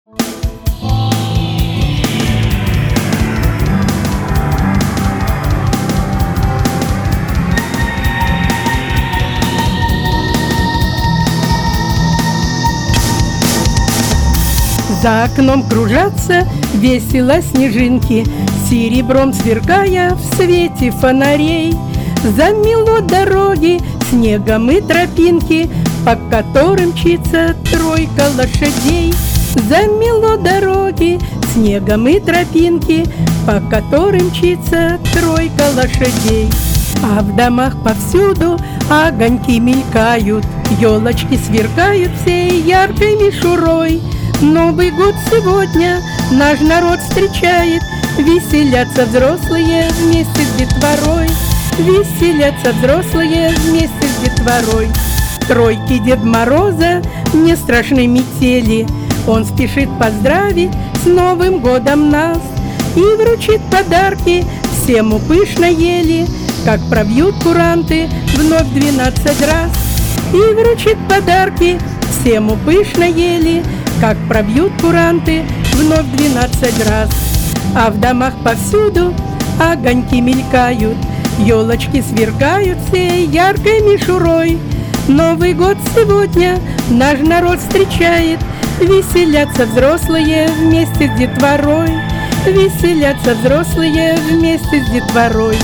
За окном кружатся весело снежинки, серебром сверкая в свете фонарей. Замело дороги снегом и тропинки, по которым мчится тройка лошадей. Замело дороги снегом и тропинки, по которым мчится тройка лошадей. А в домах повсюду огоньки мелькают, елочки сверкают всей яркой мишурой. Новый год сегодня наш народ встречает, веселятся взрослые вместе с детворой. Веселятся взрослые вместе с детворой. Тройке Дед Мороза не страшны метели, он спешит поздравить с Новым годом нас и вручит подарки всем у пышной ели, как пробьют куранты вновь 12 раз. И вручит подарки всем у пышной ели, как пробьют куранты вновь 12 раз. А в домах повсюду огоньки мелькают, елочки сверкают всей яркой мишурой. Новый год сегодня наш народ встречает, веселятся взрослые вместе с детворой. Веселятся взрослые вместе с детворой.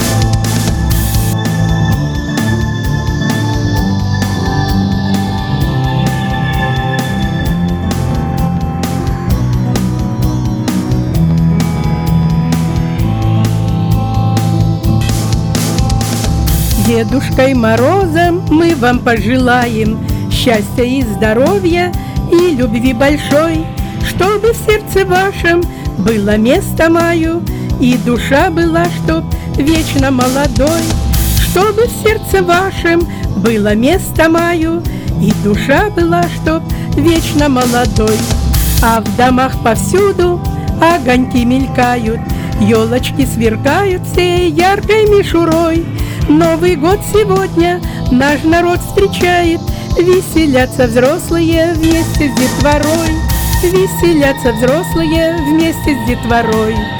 Дедушкой Морозом мы вам пожелаем счастья и здоровья и любви большой, чтобы в сердце вашем было место маю, и душа была, чтоб вечно молодой. Чтобы в сердце вашем было место маю, и душа была, чтоб вечно молодой. А в домах повсюду огоньки мелькают, елочки сверкают всей яркой мишурой. Новый год сегодня наш народ встречает, веселятся взрослые вместе с детворой. Веселятся взрослые вместе с детворой.